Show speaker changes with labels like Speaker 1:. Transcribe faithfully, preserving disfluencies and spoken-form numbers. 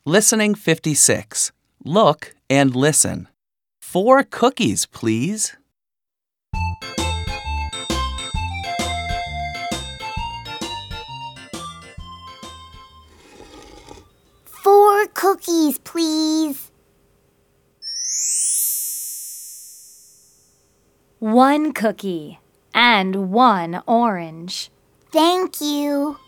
Speaker 1: Listening fifty-six. Look and listen. Four cookies, please.
Speaker 2: Four cookies, please.
Speaker 3: One cookie and one orange.
Speaker 2: Thank you.